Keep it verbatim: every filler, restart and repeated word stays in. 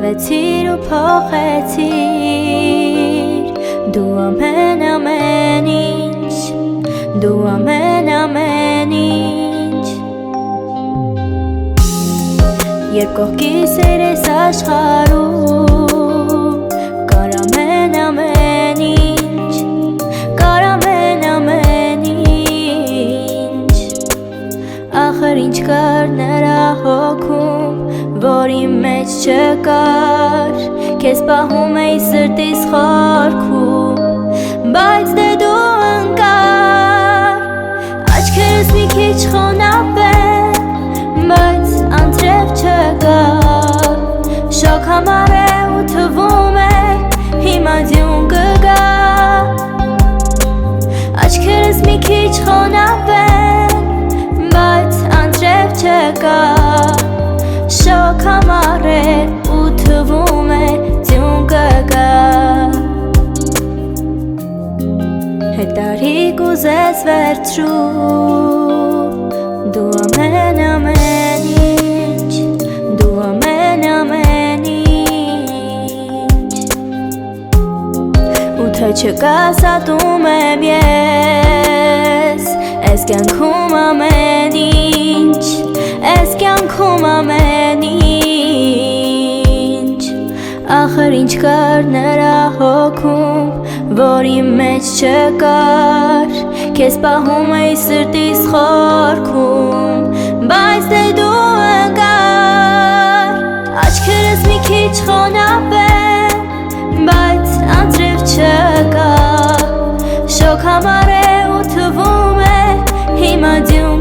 տվեցիր ու փոխեցիր Դու ամեն ամեն ինչ Դու ամեն ամեն ինչ Երբ կողքիս էր ես աշխարհում Կար ամեն ամեն ինչ Կար ամեն ամեն ինչ Ախր ինչ կար նրա հոգում Որի մեջ չկար Քեզ պահում էի սրտիս խորքում Բայց դե դու ընկար Աչքերս մի քիչ խոնավեն Բայց անձրև չկա Շոկ համար է ու թվում է Հիմա ձյուն կգա Աչքերս մի քիչ խոնավեն Բայց անձրև չկա Շոկ համար է ու թվում է ձյուն կգա Հետարիկ ուզես վերցրու Դու ամեն ամեն ինչ Դու ամեն ամեն ինչ Ու թե չկաս ատում եմ ես Ես կյանքում ամեն ինչ Ես կյանքում ամեն ինչ Ախր ինչ կար նրա հոգում Որի մեջ չկար Քեզ պահում էի սրտիս խորքում Բայց դե դու ընկար Աչքերս մի քիչ խոնավեն Բայց անձրև չկա Շոկ համար է ու թվում է Հիմա ձյուն